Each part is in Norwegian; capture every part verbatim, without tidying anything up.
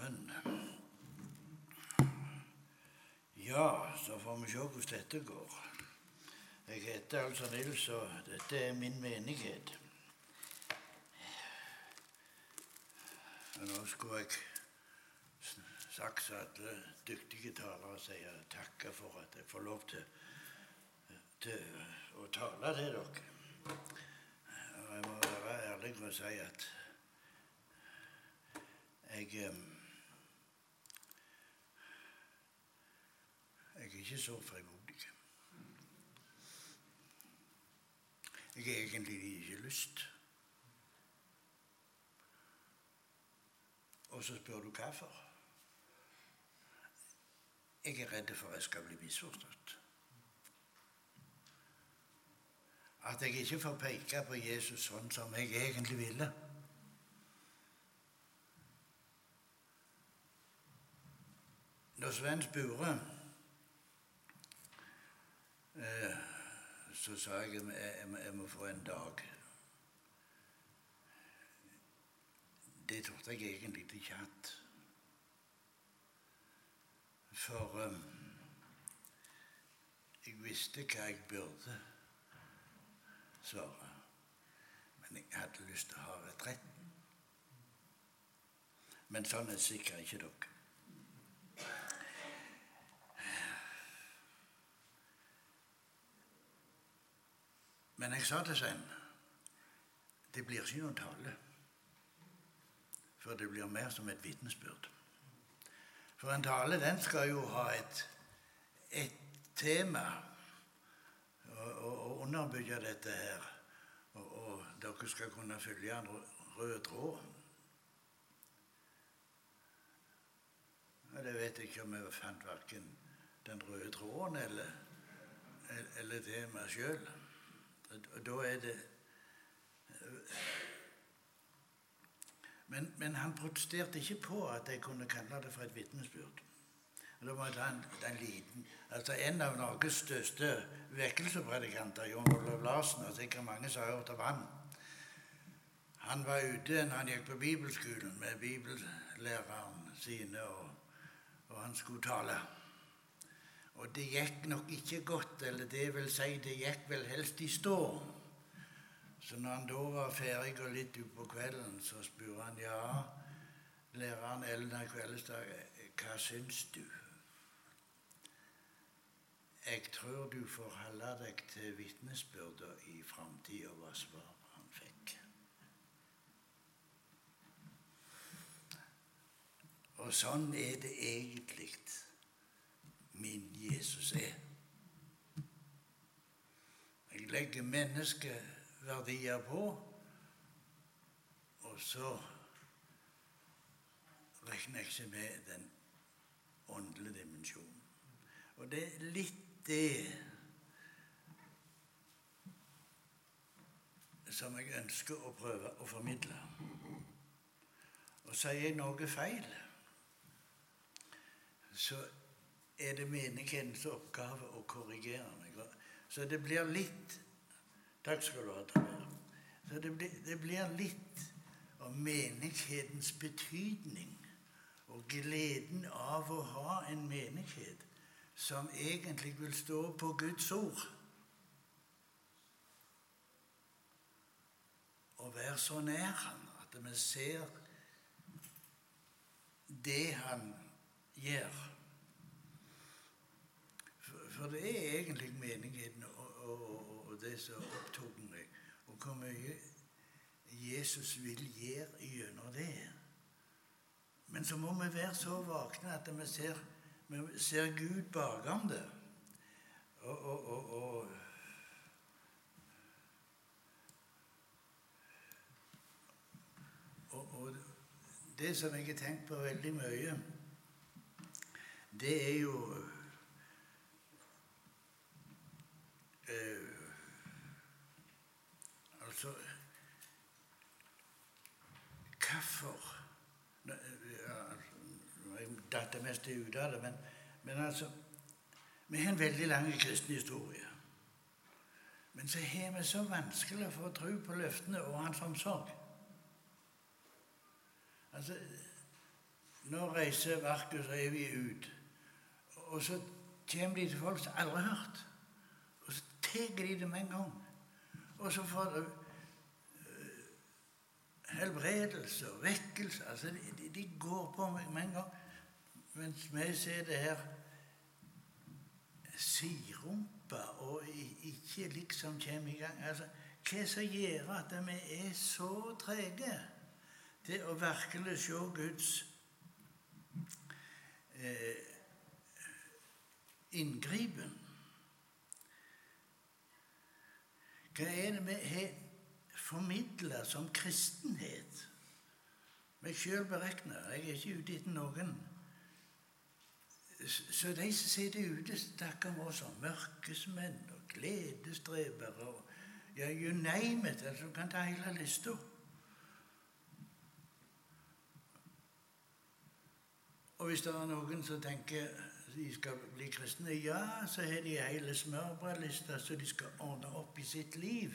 sammen. Ja, så får vi se hvordan dette går. Jeg heter altså Nils, og dette er min menighet. Og nå skulle jeg sagt så alle dyktige talere sier takke for at jeg får lov til, til å tale til dere. Og jeg må være ærlig og si at jeg, jeg er ikke så frimodig. Jeg har egentlig ikke lyst. Og så spør du hvorfor. Jeg er redd for at jeg skal bli misforstått. At jeg ikke får peke på Jesus sånn som jeg egentlig ville. Når Sven spurte, eh, så sa jeg at jeg, jeg, jeg må få en dag. Det trodde jeg egentlig ikke hatt. For um, jeg visste hva jeg burde svare. Men jeg hadde lyst til å ha retretten. Men sånn er sikkert ikke dere. Men jeg sa til Sven, det blir ikke noen tale. For det blir mer som et vitnesbyrd. For en tale, den skal jo ha et, et tema og, og, og underbygge dette her. Og, og dere skal kunne følge en rød tråd. Og det vet jeg ikke om jeg fant hverken den røde tråden eller, eller temaet selv. Og da er det... Men, men han protesterte ikke på at jeg kunne kalle det for et vitnesbyrd. Da må jeg ta en, en liten... Altså en av Norges største vekkelsepredikanter, Jon Olav Larsen, og sikkert mange som har hørt av han. Han var ute når han gikk på bibelskolen med bibellæreren sine, og, og han skulle tale. Og det gikk nok ikke godt, eller det vil si, det gikk vel helst i stå. Så når han da var ferdig og litt ut på kvelden, så spurte han, ja, læreren Elna Kveldestad, hva syns du? Jeg tror du får holde deg til vitnesbyrder i fremtiden, var svaret han fikk. Og sånn er det egentlig min Jesus er. Jeg legger mennesket verdier på, og så regner jeg ikke med den åndelige dimensjonen. Og det er litt det som jeg ønsker å prøve å formidle. Og sier jeg noe feil, så er det menighetens oppgave å korrigere meg. Så det blir litt... Takk skal du ha, Taber. Så det blir, det blir litt av menighetens betydning og gleden av å ha en menighet som egentlig vil stå på Guds ord. Og være så nær han at vi ser det han gjør. For, for det er egentlig menigheten og, og, og det som opptok meg, og hvor mye Jesus vil gjøre gjennom det. Men så må vi være så vakne at vi ser, vi ser Gud bakom det. Og, og, og, og Og, og det som jeg har tenkt på veldig mye, det er jo eh, altså hvorfor jeg datt det mest ut av det, men, men altså vi har en veldig lang kristen historie, men så har vi så vanskelig for å tro på løftene og hans omsorg. Altså, nå reiser Markus og Evy ut, og så kommer de til folk som aldri har hørt. Og så teger de det med en gang. Og så får de uh, helbredelse og vekkelse. Altså, de, de går på med en gang. Mens vi ser det her sidrumpa og ikke liksom kommer i gang. Altså, hva som gjør at vi er så trege til å virkelig se Guds eh, inngripen? Hva er det vi har formidlet som kristenhet? Meg selv beregner, jeg er ikke ute etter noen. Så de som sitter ute, snakker om oss som mørkesmenn og gledesdrevere og ja, you name it, altså du kan ta hele lista. Og hvis det er noen som tenker de skal bli kristne, ja, så har de hele smørbrødlista så de skal ordne opp i sitt liv.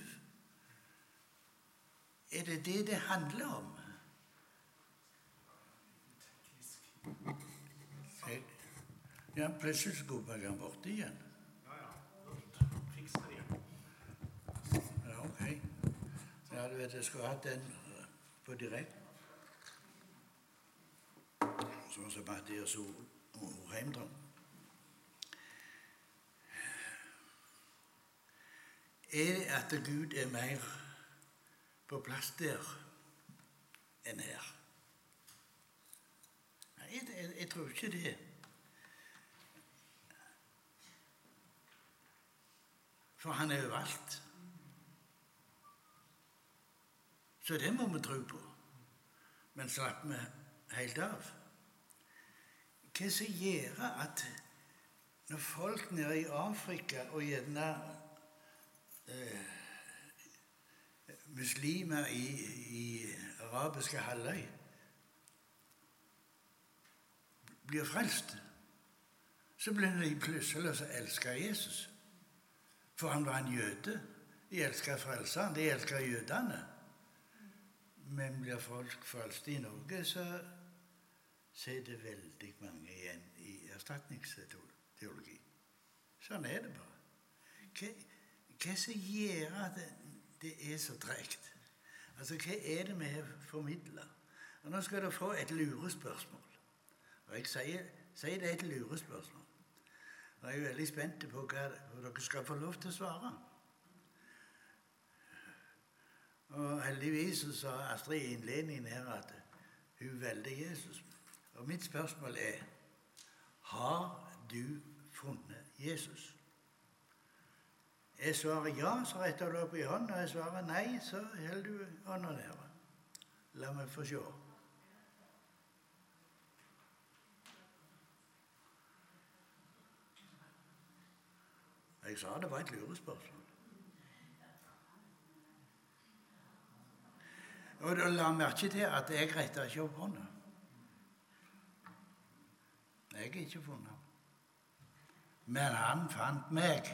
Er det det det handler om? Jeg, ja, plutselig skulle jeg gå bort igjen. Ja, ja. Fiks det igjen. Ja, ok. Ja, du vet, jeg skulle hatt den på direkte. Sånn som Mathias Orheimdal. Er det at Gud er mer på plass der enn her? Nei, jeg, jeg, jeg tror ikke det. For han er overalt. Så det må vi tro på. Men slapper vi helt av? Hva som gjør at når folk nede i Afrika og gjerne eh, muslimer i, i arabiske halvøy blir frelst, så blir de plutselig å elske Jesus. For han var en jøde. De elsker frelseren, de elsker jødene. Men blir folk frelst i Norge, så så er det veldig mange igjen i erstatningsteologi. Sånn er det bare. Hva, hva som gjør at det, det er så tregt? Altså, hva er det vi har formidlet? Og nå skal dere få et lurespørsmål. Og jeg sier, sier det er et lurespørsmål. Og jeg er veldig spent på hva, hva dere skal få lov til å svare. Og heldigvis så sa Astrid i innledningen her at hun velger Jesus. Og mitt spørsmål er, har du funnet Jesus? Jeg svarer ja, så retter du opp i hånden, og jeg svarer nei, så holder du hånden nede. La meg få se. Jeg sa det var et lurespørsmål. Og da la merke til at jeg retter ikke opp hånden. Jeg er ikke funnet ham. Men han fant meg.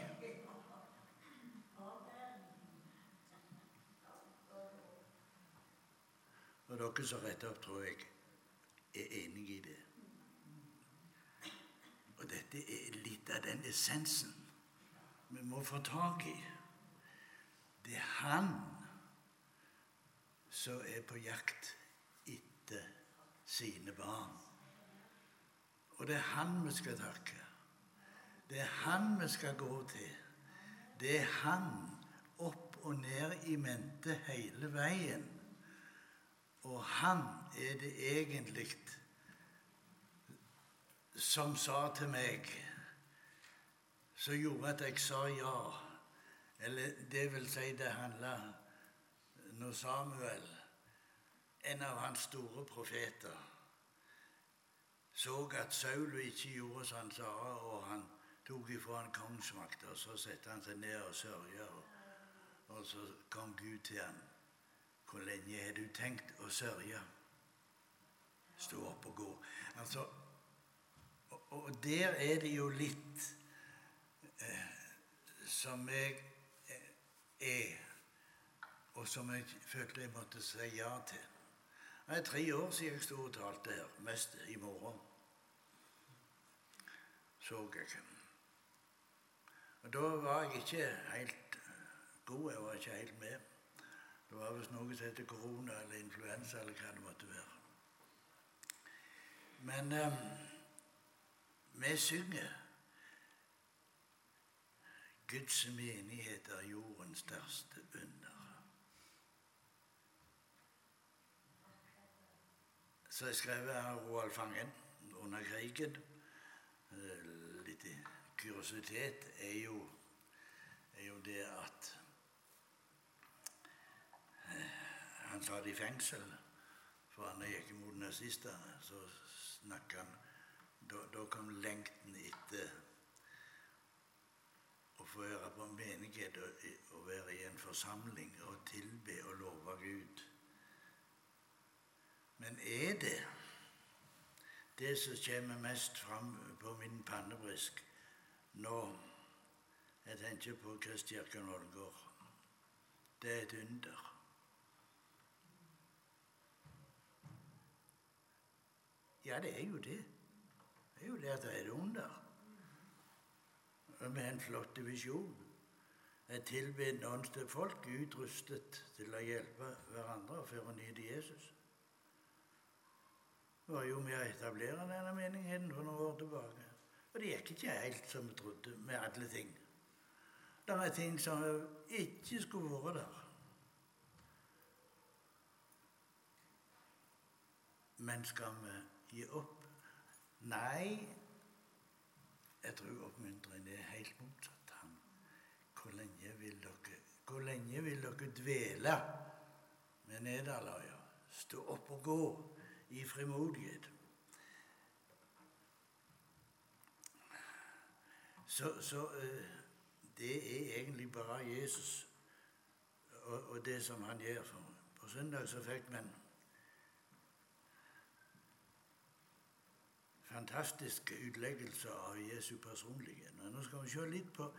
Og dere som retter opp, tror jeg, er enige i det. Og dette er litt av den essensen vi må få tak i. Det er han som er på jakt etter sine barn. Og det er han vi skal takke. Det er han vi skal gå til. Det er han opp og ned i mente hele veien. Og han er det egentlig som sa til meg, som gjorde at jeg sa ja. Eller det vil si det handlet når Samuel, en av hans store profeter, så at Saul ikke gjorde som han sa, og han tok ifra en kongsmakt, og så sette han seg ned og sørge, og, og så kom Gud til han. Hvor lenge har du tenkt å sørge? Stå opp og gå. Altså, og, og der er det jo litt eh, som jeg eh, er, og som jeg følte jeg måtte si ja til. Det er tre år siden jeg stod og talte her, mest i morgen. Så jeg ikke. Og da var jeg ikke helt god, jeg var ikke helt med. Det var visst noe som heter korona eller influensa eller hva det måtte være. Men um, vi synger Guds menighet er jordens største under. Så jeg skrev av Roald Fangen under krigen. Litt kuriositet er jo, er jo det at han satt i fengsel for han gikk imot nazistene. Så snakket han, da, da kom lengten etter å få høre på menighet og, og være i en forsamling og tilbe og love Gud. Men er det det som kommer mest fram på min pannebrisk når jeg tenker på Kristkirken Ålgård? Det er et under. Ja, det er jo det. Det er jo det at det er et under. Med en flott visjon. Et tilbedende åndsted folk utrustet til å hjelpe hverandre og føre nye til Jesus. Det var jo med å etablere denne menigheten for noen år tilbake. Og det gikk ikke helt som vi trodde med alle ting. Det er ting som ikke skulle vært der. Men skal vi gi opp? Nei, jeg tror oppmuntringen er helt motsatt. Han. Hvor lenge vil dere, hvor lenge vil dere dvele med nederlaget? Stå opp og gå i frimodighet. Så, så uh, det er egentlig bare Jesus og, og det som han gjør for meg. På søndag så fikk vi en fantastiske utleggelser av Jesu personlighet. Og nå skal vi se litt på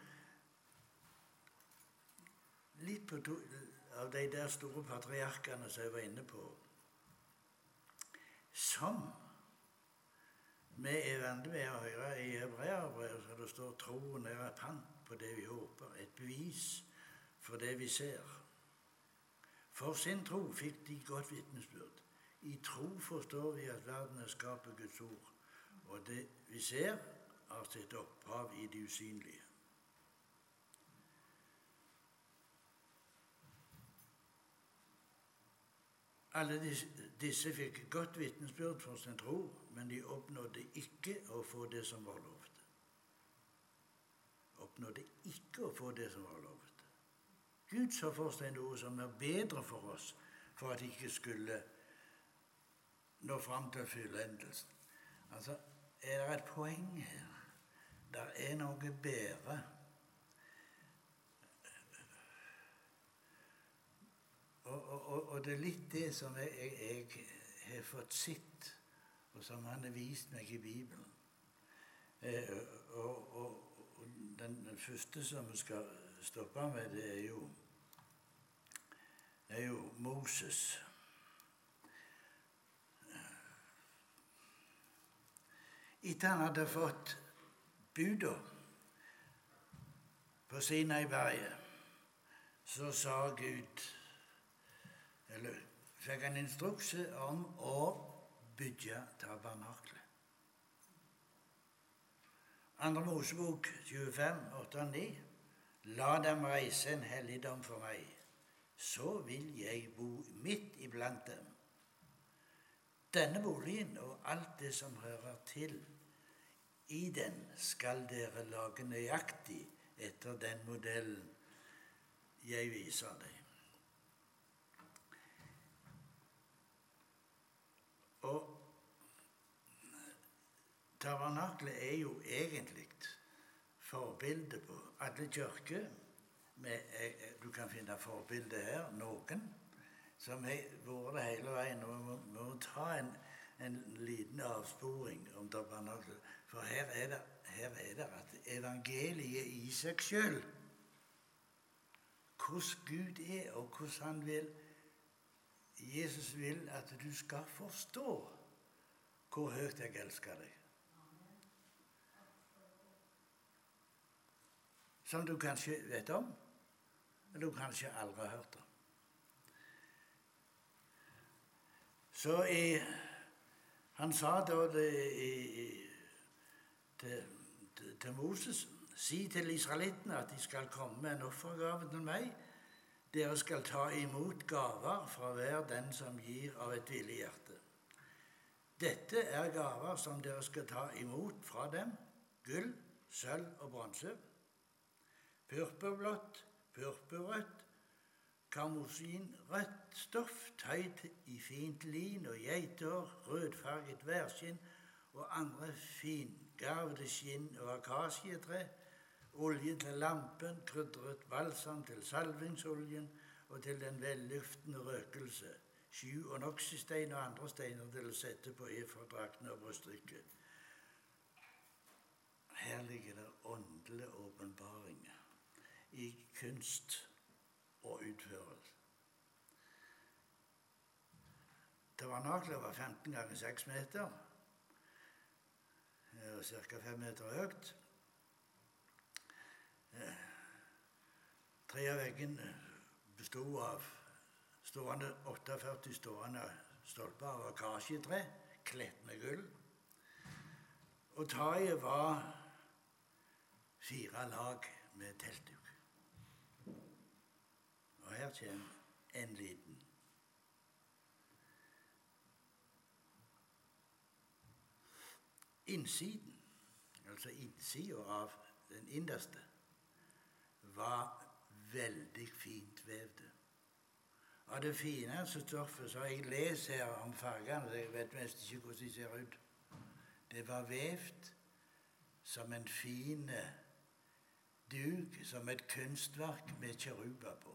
litt på to, av de der store patriarkene som jeg var inne på. Som vi er vant med å høre i Hebreerbrevet, så det står troen er et pant på det vi håper, et bevis for det vi ser. For sin tro fikk de godt vitnesbyrd. I tro forstår vi at verden er skapt av Guds ord, og det vi ser har sitt opphav i det usynlige. Alle disse fikk godt vitnesbyrd for sin tro, men de oppnådde ikke å få det som var lovet. Oppnådde ikke å få det som var lovet. Gud så for seg noe som er bedre for oss, for at de ikke skulle nå fram til fullendelsen. Altså, er det et poeng her? Det er noe bedre. Og, og, og det er litt det som jeg, jeg, jeg har fått sett, og som han har vist meg i Bibelen. Eh, og, og, og den, den første som vi skal stoppe med, det er jo, det er jo Moses. Etter han hadde fått buda på Sinai-berget, så sa Gud, eller fikk han instruks om å bygge tabernaklet. Andre Mosebok tjuefem, åtte og ni. La dem reise en helligdom for meg, så vil jeg bo midt iblant dem. Denne boligen og alt det som hører til i den skal dere lage nøyaktig etter den modellen jeg viser deg. Og tabernaklet er jo egentlig forbilde på alle kirker. Du kan finne forbilde her, noen, som har vært det hele veien. Og vi må, må ta en, en liten avsporing om tabernaklet. For her er, det, her er det at evangeliet i seg selv, hvordan Gud er, og hvordan han vil Jesus vil at du skal forstå hvor høyt jeg elsker deg. Som du kanskje vet om, eller du kanskje aldri har hørt om. Så i, han sa da det, i, til, til, til Moses, si til israelittene at de skal komme med en offergave til meg. Dere skal ta imot gaver fra hver den som gir av et villig hjerte. Dette er gaver som dere skal ta imot fra dem, gull, sølv og bronse, purpurblått, purpurrødt, karmosinrødt stoff, tøyd i fint lin og geithår, rødfarget værskinn og andre fingarvede skinn og akasietre, olje til lampen, krydret balsam til salvingsoljen og til den velluftende røkelse, sju onyxestein og andre steiner til å sette på efoddraktene og bryststykket. Her ligger det åndelige åpenbaringer i kunst og utførelse. Tabernaklet var femten ganger seks meter, og ca. fem meter høyt. Tre av veggene bestod av stående, førtiåtte stående stolper av akasjetre, kledt med gull. Og taket var fire lag med teltduk. Og her kommer en liten. Innsiden, altså innsiden av den innerste, var veldig fint vevd. Av det fineste stoffet, så jeg leser her om fargene, jeg vet mest ikke hvordan de ser ut. Det var vevd som en fin duk, som et kunstverk med kjeruber på.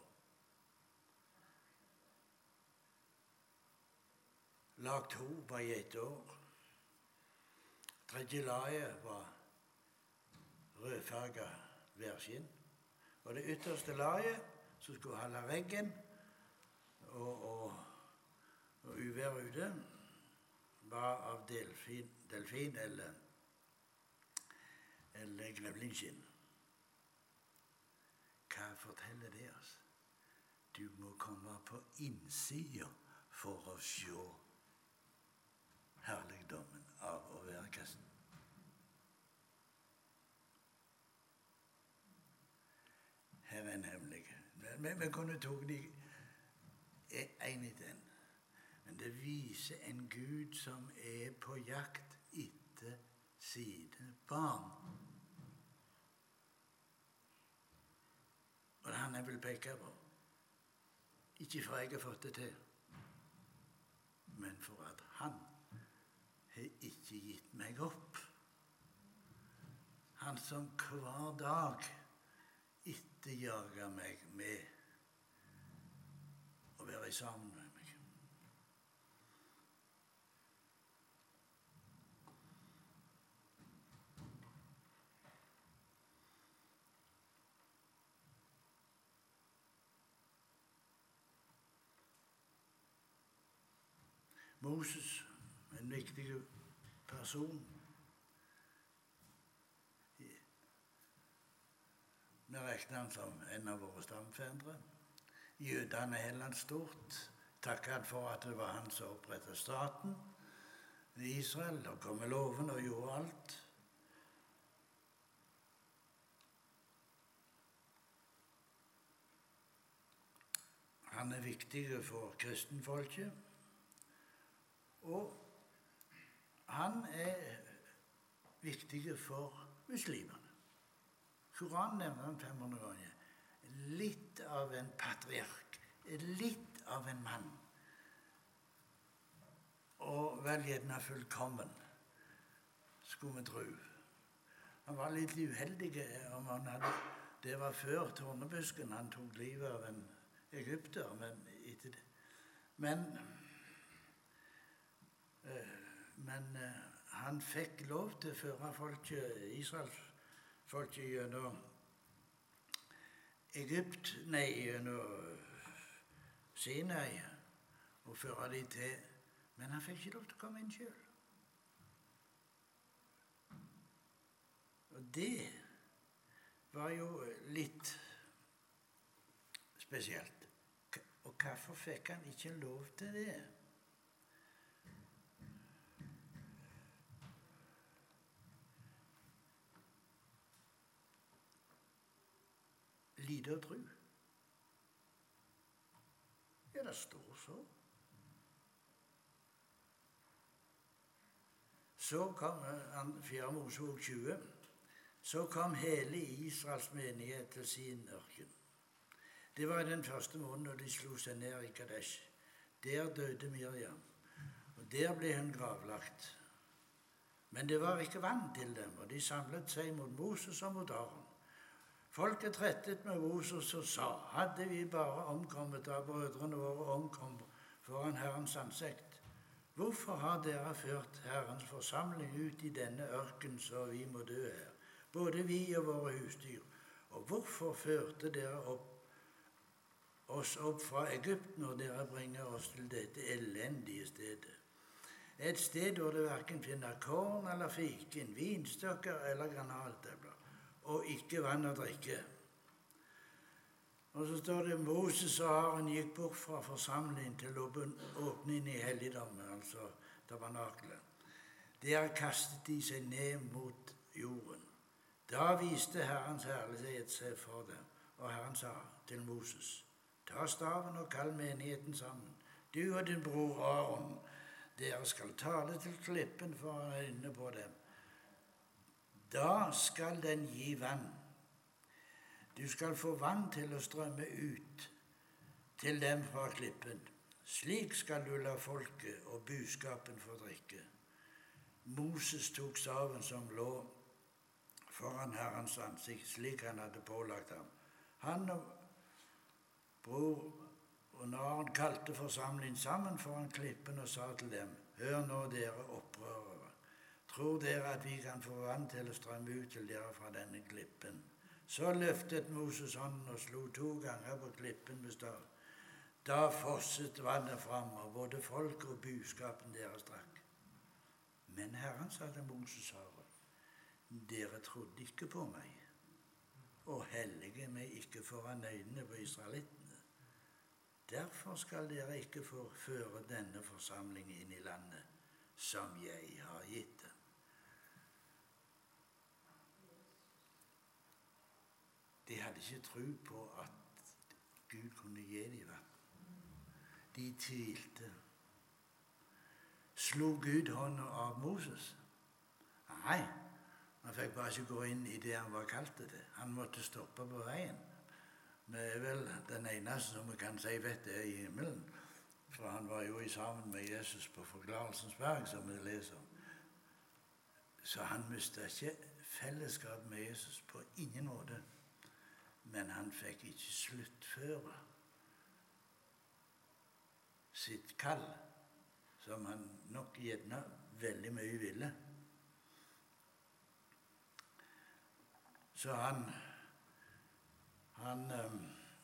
Lag to var geithår. Tredje laget var rødfarget værskinn. Og det ytterste laget, som skulle holde veggen og, og, og uvær ute, var av delfin, delfin eller, eller grevlingskinn. Hva forteller det oss? Du må komme på innsida for å se herligdommen av å være kristen. Her er en hemmelig. Men vi kunne tatt de en i den. Men det viser en Gud som er på jakt etter sine barn. Og det er han jeg vil peke på. Ikke for jeg har fått det til, men for at han har ikke gitt meg opp. Han som hver dag etterjager meg med å være sammen med meg. Moses, en viktig person. Vi regner han som en av våre stamfedre. Jødene heller han stort. Takker han for at det var han som opprettet staten i Israel, og kom med loven og gjorde alt. Han er viktig for kristenfolket, og han er viktig for muslimene. Koranen nevner han fem hundre ganger. Litt av en patriark, litt av en mann. Og vel gjerne fullkommen, skulle vi tro. Han var litt uheldig om han hadde. Det var før tornebusken han tok livet av en egypter, men etter det. Men, men han fikk lov til å føre folket, Israels folket gjennom Egypt, nei, gjennom Sinai og føre dem til. Men han fikk ikke lov til å komme inn sjøl. Og det var jo litt spesielt. Og hvorfor fikk han ikke lov til det? Lite å tro. Ja, det står så. Så kom han, fjerde Mosebok tjue, så kom hele Israels menighet til sin ørken. Det var den første måneden da de slo seg ned i Kadesh. Der døde Miriam, og der ble hun gravlagt. Men det var ikke vann til dem, og de samlet seg mot Moses og mot Aron. Folket trettet med Moses og sa, hadde vi bare omkommet da brødrene våre omkom foran Herrens ansikt? Hvorfor har dere ført Herrens forsamling ut i denne ørken så vi må dø her, både vi og våre husdyr? Og hvorfor førte dere opp, oss opp fra Egypt når dere bringer oss til dette elendige stedet? Et sted hvor det hverken finner korn eller fiken, vinstokker eller granatepler, og ikke vann å drikke. Og så står det Moses og Aron gikk bort fra forsamlingen til å åpne inn i helligdommen, altså tabernaklet. Der kastet de seg ned mot jorden. Da viste Herrens herlighet seg for dem, og Herren sa til Moses, ta staven og kall menigheten sammen. Du og din bror Aron, dere skal tale til klippen for å øyne på dem. Da skal den gi vann. Du skal få vann til å strømme ut til dem fra klippen. Slik skal du la folket og buskapen få drikke. Moses tok staven som lå foran Herrens ansikt, slik han hadde pålagt ham. Han og bror og Aron kalte forsamlingen sammen foran klippen og sa til dem, hør nå dere opprørere. Tror dere at vi kan få vann til å strømme ut til dere fra denne klippen? Så løftet Moses hånden og slo to ganger på klippen med stav. Da fosset vannet fram, og både folk og buskapen deres drakk. Men Herren sa til Moses og Aron, dere trodde ikke på meg, og hellige meg ikke foran øynene på israelittene. Derfor skal dere ikke få føre denne forsamlingen inn i landet, som jeg har gitt den. De hadde ikke tro på at Gud kunne gi dem vann. De tvilte. Slo Gud hånda av Moses? Nei, han fikk bare ikke gå inn i det han var kalt til det. Han måtte stoppe på veien. Vi er vel den eneste som vi kan si vet det i himmelen. For han var jo sammen med Jesus på Forklarelsens berg, som vi leser. Så han mistet ikke fellesskap med Jesus på ingen måte. Men han fikk ikke sluttføre sitt kall, som han nok gjerne veldig mye ville. Så han, han um,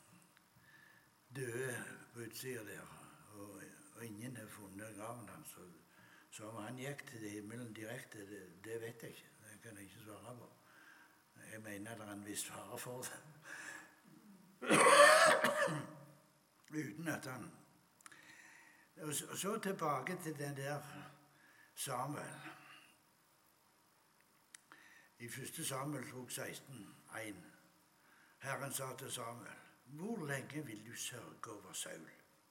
døde på utsida der, og, og ingen har funnet graven hans. Så, så om han gikk til himmelen direkte, det, det vet jeg ikke. Det kan jeg ikke svare på. Jeg mener det er en viss fare for det. Uten at han... Og så, så tilbake til den der Samuel. I første Samuel bok seksten, en. Herren sa til Samuel, hvor lenge vil du sørge over Saul?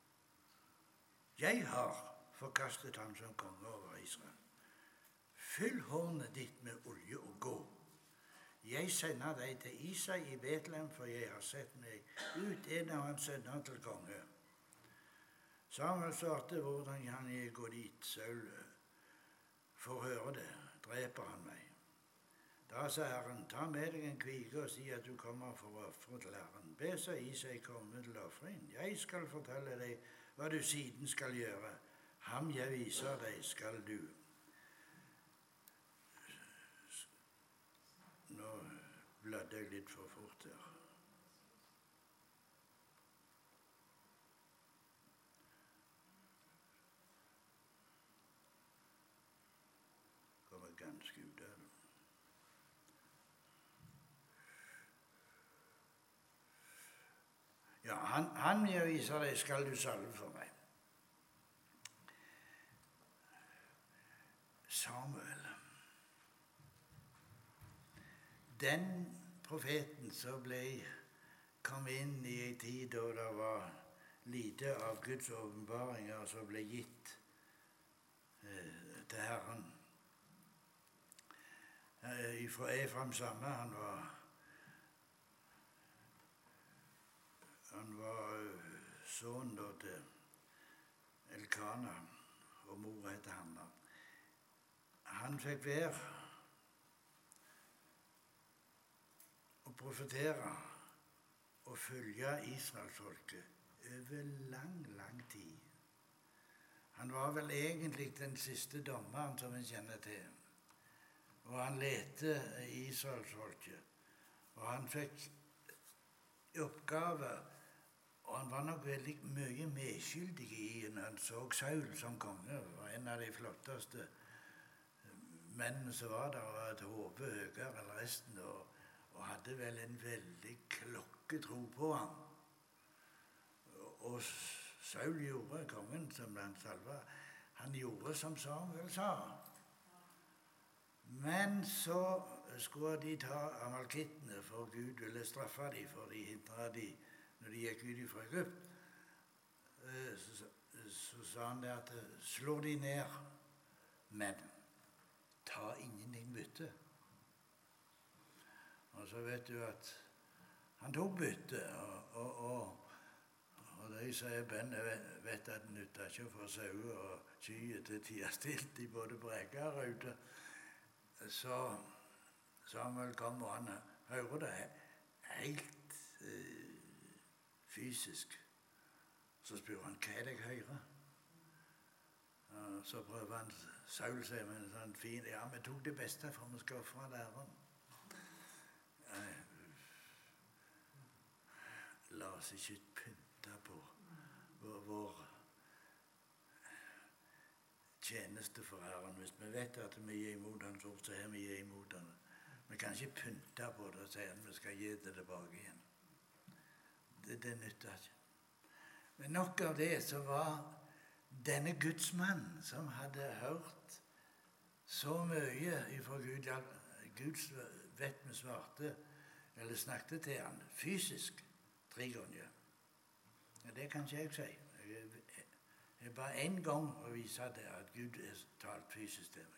Jeg har forkastet ham som konge over Israel. Fyll hornet ditt med olje og gå. Jeg sender deg til Isai i Betlehem, for jeg har sett meg ut en av hans sønner til konge. Samuel svarte, hvordan kan jeg gå dit? Saul får høre det, dreper han meg. Da sa Herren, ta med deg en kvige og si at du kommer for å ofre til Herren. Be så Isai komme til offring. Jeg skal fortelle deg hva du siden skal gjøre. Ham jeg viser deg, skal du. Nå bladde jeg litt for fort her. ganske udød. Ja, han, han vil vise deg, skal du salve for meg. Samuel. Den profeten som ble, kom inn i en tid da det var lite av Guds åpenbaringer som ble gitt eh, til Herren. Eh, fra Efraim samme, han var han var uh, sønn da til Elkana, og mor het Hanna. Han fikk være og profetere og følge israelsfolket over lang, lang tid. Han var vel egentlig den siste dommeren som vi kjenner til. Og han lette israelsfolket. Og han fikk oppgaver, og han var nok veldig mye medskyldig i når han så Saul som konge. Han var en av de flotteste mennene som var der, og et hode høyere enn resten, og, og hadde vel en veldig klokketro på ham. Og Saul gjorde, kongen som han salva, han gjorde som Samuel sa. Men så skulle de ta amalkittene, for Gud ville straffe dem, for de hindret dem når de gikk ut fra Egypt. Så, så, så sa han det at slå de ned, men ta ingenting bytte. Og så vet du at han tok bytte, og, og, og, og de sier Ben vet at det nytter ikke å få sauer og kyr til tida stilt i både brekker og ute. Så Samuel kom, og han hører det helt eh, fysisk. Så spør han, hva er det jeg hører? Og så prøver han Saul seg med en sånn fin, ja, vi tok det beste for vi skal fra læreren. La oss ikke pynte på vår, vår tjeneste for Herren. Hvis vi vet at vi gir imot Hans ord, så er vi gir imot Han. Vi kan ikke pynte på det og si at vi skal gi det tilbake igjen. Det, det nytter ikke. Men nok av det så var denne gudsmann som hadde hørt så mye ifra Gud, ja, Guds vet vi svarte, eller snakket til han fysisk tre ganger. Ja, det kan ikke jeg si. Jeg, jeg, jeg bare en gang å vise det at Gud er talt fysisk til meg.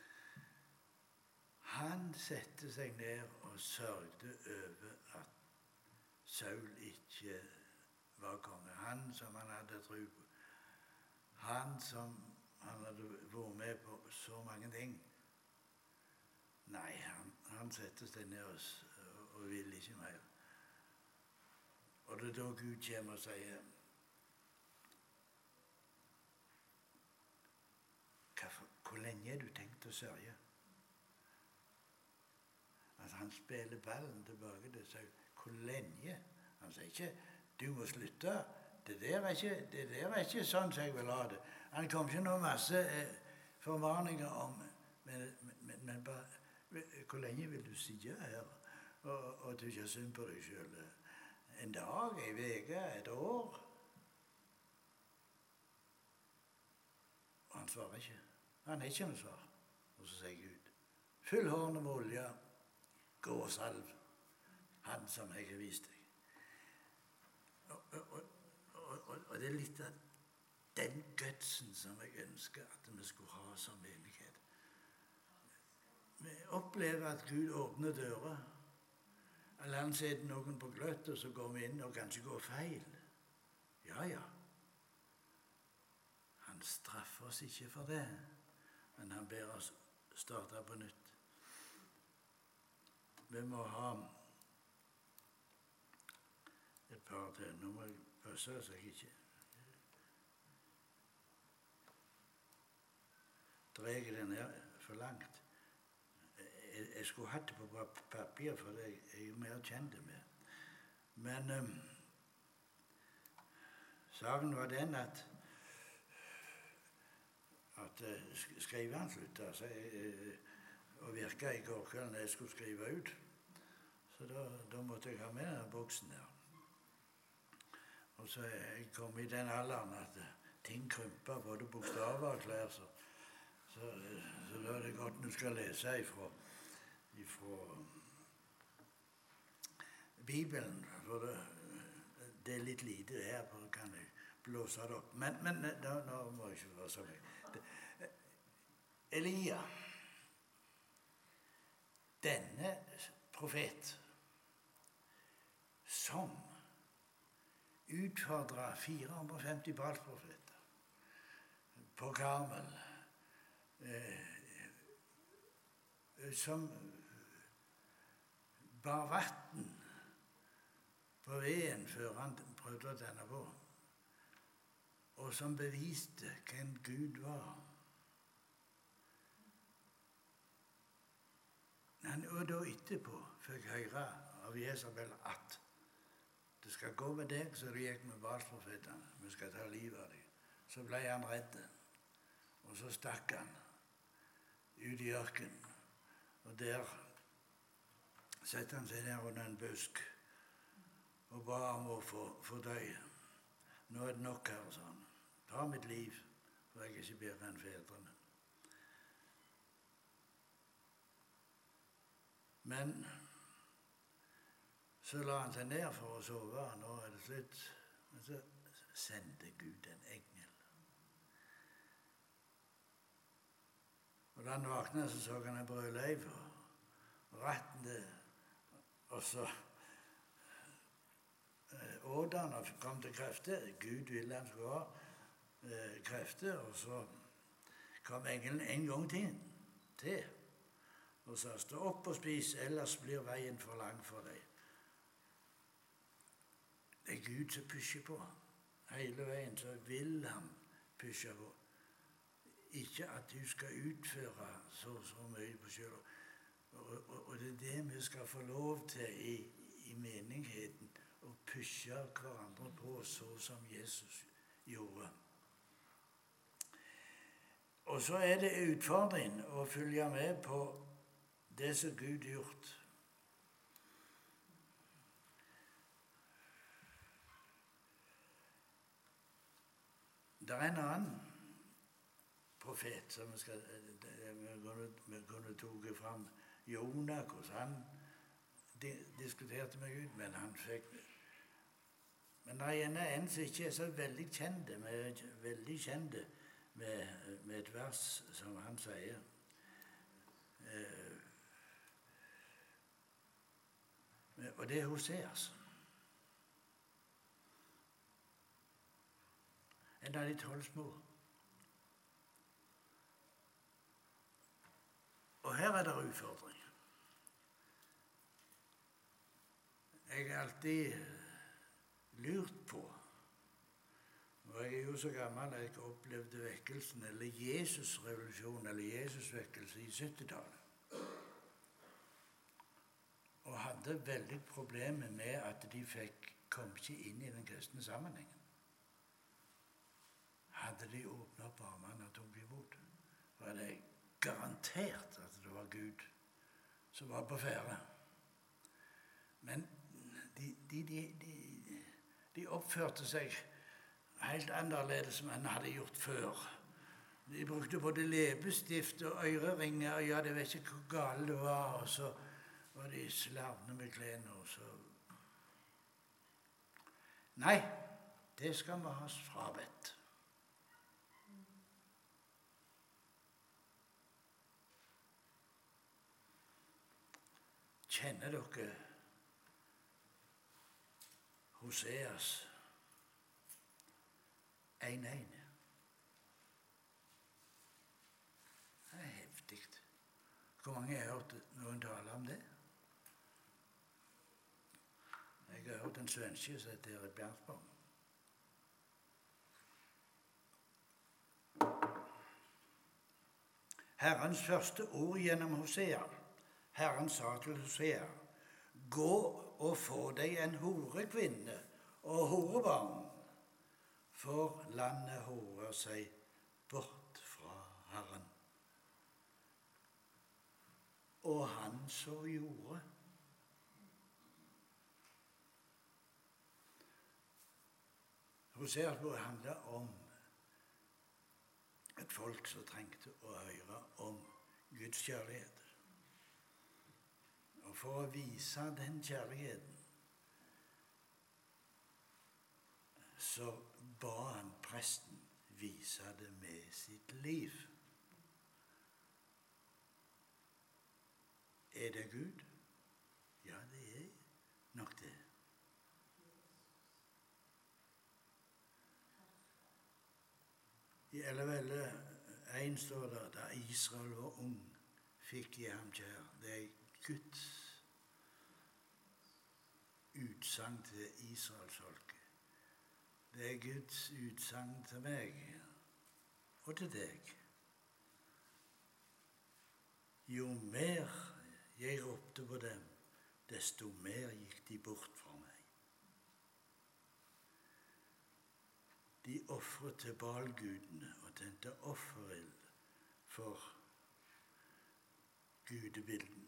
Han sette seg ned og sørgde over at Saul ikke var konge. Han som han hadde tro på. Han som han hadde vært med på så mange ting. Nei, han, han sette seg ned og, og ville ikke mer. Og det er da Gud kommer og sier hvor lenge har du tenkt å sørge? At han spiller ballen tilbake til Saul. Hvor lenge? Han sier ikke du må slutte. Det der er ikke, det der er ikke sånn som jeg vil ha det. Han kom ikke noe masse eh, formaninger om, men, men, men bare, hvor lenge vil du sitte her og, og du ikke synd på deg selv? En dag, en uke, et år? Og han svarer ikke. Han er ikke noe svar. Og så sier Gud, fyll hårene med olje, gå og salv han som jeg har vist deg. Og, og, og, og, og det er litt av den gudsen som jeg ønsker at vi skulle ha som menighet. Vi opplever at Gud åpner dører. Eller han setter noen på gløtt, og så går vi inn og kanskje går feil. Ja, ja. Han straffer oss ikke for det, men han ber oss starte på nytt. Vi må ha et par til. Nå må jeg passe så jeg ikke drar den her for langt. Jeg, jeg skulle hatt det på papir, for det er jo mer kjent med. Men um, saken var den at at uh, skriveren sluttet. Så jeg, og virka i går kveld når jeg skulle skrive ut. Så da, da måtte jeg ha med den boksen der. Og så jeg kom i den alderen at ting krympa, både bokstaver og klær. Så, så, så da er det godt når du skal lese ifra, ifra Bibelen. For det, det er litt lite her, for da kan jeg blåse det opp. Men, men da, nå må jeg ikke være så mye. Elia, denne profet, som utfordret fire hundre og femti Baal-profeter på Karmel, eh, som bar vann på veden før han prøvde å tenne på, og som beviste hvem Gud var. Han, og da etterpå fikk høre av Jezabel at det skal gå med deg, så det gikk med Baal-profetene. Vi skal ta livet av deg. Så ble han redd, og så stakk han ut i ørkenen. Og der satte han seg ned under en busk og ba om å få, få dø. Nå er det nok her, sa han. Ta mitt liv, for jeg er ikke bedre enn fedrene. Men så la han seg ned for å sove, og nå er det slutt. Men så sendte Gud en engel. Og da han våknet, så så han en brødleiv og ratten det. Og så eh, åt han og kom til krefter. Gud ville han skulle ha eh, krefter. Og så kom engelen en gang til, til og sa, stå opp og spis, ellers blir veien for lang for deg. Det er Gud som pusher på. Hele veien så vil han pushe på. Ikke at du skal utføre så, så mye på selv. Og, og, og det er det vi skal få lov til i, i menigheten. Å pushe hverandre på så som Jesus gjorde. Og så er det utfordringen å følge med på det som Gud har gjort. Det er en annen profet som vi, skal, vi kunne, kunne toge fram. Jonah, hvordan han diskuterte med Gud, men han fikk... Men det er en som ikke er så veldig kjent med, veldig kjent med, med et vers som han sier. Eh, og det er Hoseas. En av de tolv små. Og her er det utfordring. Jeg har alltid lurt på, og jeg er jo så gammel at jeg opplevde vekkelsen, eller Jesus-revolusjon, eller Jesus-vekkelse i syttitallet. Og hadde veldig problemer med at de fikk, kom ikke inn i den kristne sammenhengen. Hadde de åpnet opp armene og tok imot, var det garantert at det var Gud som var på ferde. Men de, de, de, de, de oppførte seg helt annerledes som han hadde gjort før. De brukte både leppestift og øreringer, og ja, de vet ikke hvor gale det var, og så var de slavne med klærne, og så... Nei, det skal vi ha oss frabedt. Kjenner dere Hoseas en en? Det er heftig. Hvor mange har hørt noen tale om det? Jeg har hørt en svenske som heter Erik Bjernsborg. Herrens første ord gjennom Hosea. Herren sa til Hosea, gå og få deg en horekvinne og horebarn, for landet horer seg bort fra Herren. og han så gjorde. Hoseasboka handler om et folk som trengte å høre om Guds kjærlighet. Og for å vise den kjærligheten så ba han presten vise det med sitt liv. Er det Gud? Ja, det er nok det. I elleve én står det da Israel var ung, fikk jeg ham kjær. Det er Guds utsagn til israelsfolket. Det er Guds utsagn til meg og til deg. Jo mer jeg ropte på dem, desto mer gikk de bort fra meg. De ofret til Baal-gudene og tente offerild for gudebildene.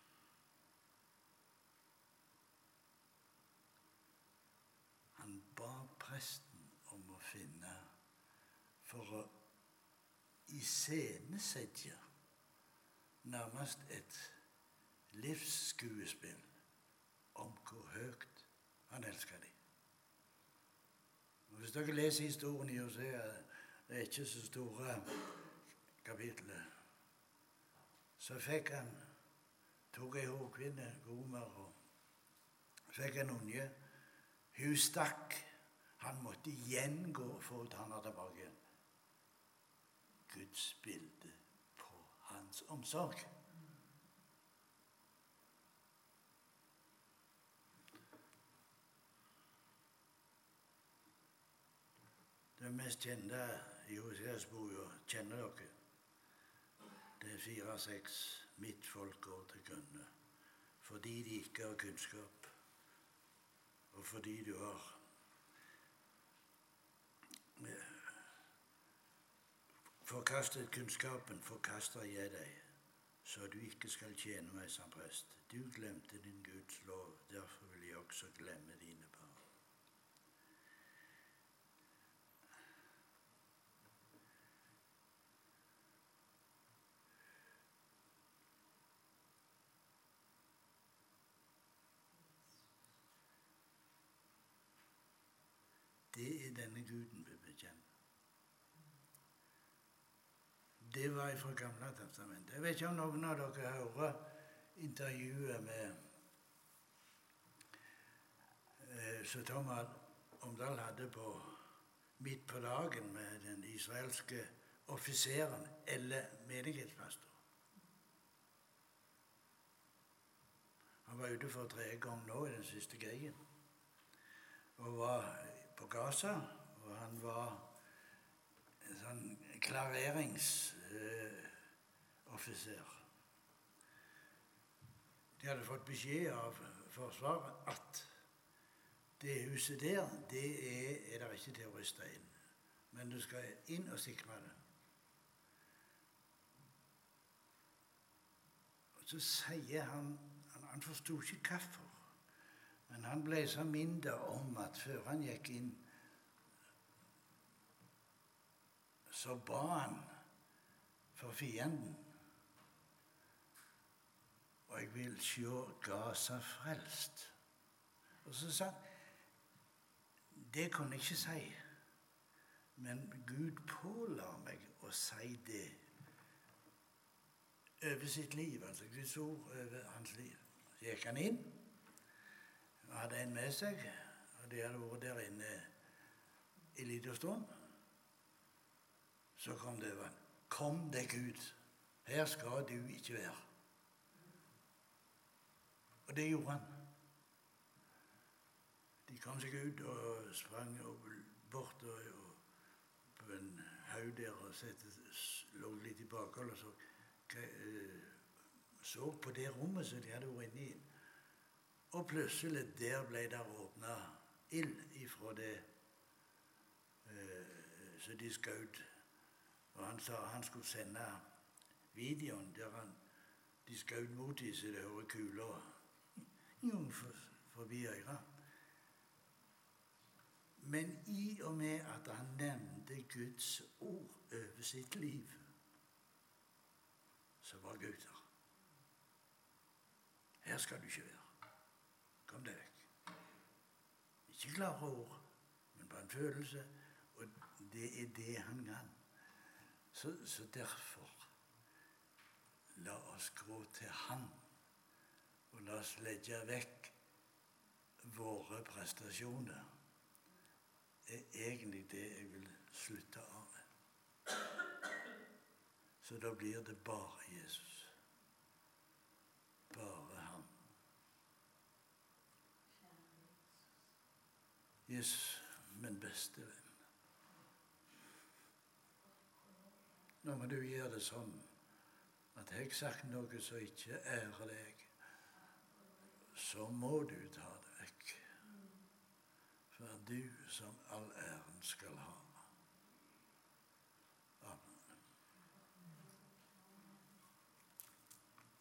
Han ba presten om å finne for å iscenesette nærmest et livsskuespill om hvor høyt han elsker dem. Hvis dere leser historien i Hosea, det er ikke så store kapitler, så fikk han, tok ei hårkvinne, Gomer, og fikk en unge. Hun stakk. Han måtte igjen gå for å ta henne tilbake igjen. Guds bilde på hans omsorg. Det mest kjente i Hoseasboka kjenner dere. Det er fire seks. Mitt folk går til grunne, fordi de ikke har kunnskap, og fordi du har forkastet kunnskapen, forkaster jeg deg, så du ikke skal tjene meg som prest. Du glemte din Guds lov, derfor vil jeg også glemme dine barn. Det er denne Guden vi bekjenner. Det var fra Gamle testamentet. Jeg vet ikke om noen av dere hører intervjuet med eh, som Thomas Omdal hadde på midt på dagen med den israelske offiseren eller menighetspastor. Han var ute for tredje gang nå i den siste krigen og var på Gaza, og han var en sånn klareringsoffiser. Eh, De hadde fått beskjed av Forsvaret at det huset der, det er, er det ikke terrorister inn, men du skal inn og sikre det. Og så sier han, han, han forstod ikke hvorfor. Men han ble så mindre om at før han gikk inn, så ba han for fienden. Og jeg vil se Gaza frelst. Og så sa han, det kunne jeg ikke si, men Gud påla meg å si det over sitt liv, altså Guds ord over hans liv. Så gikk han inn, og hadde en med seg, og de hadde vært der inne i liten stund. Så kom det over. Kom deg ut. Her skal du ikke være. Og det gjorde han. De kom seg ut og sprang bort og, og på en haug der og sette, lå litt i bakhold og så, så på det rommet som de hadde vært inne i. Og plutselig der ble det åpnet ild ifra det eh, så de skjøt. Og han sa han skulle sende videoen der han De skjøt mot dem så det hører kuler jo for, forbi øret. Men i og med at han nevnte Guds ord over sitt liv, så var Gud der. Her skal du ikke være. Kom deg vekk. Ikke klare ord, men bare en følelse, og det er det han kan. Så, så derfor, la oss gå til han, og la oss legge vekk våre prestasjoner. Det er egentlig det jeg vil slutte av med. Så da blir det bare Jesus. Bare han. Jesus, min beste venn. Nå må du gjøre det sånn at jeg har sagt noe som ikke ærer deg, så må du ta det vekk. For du som all æren skal ha.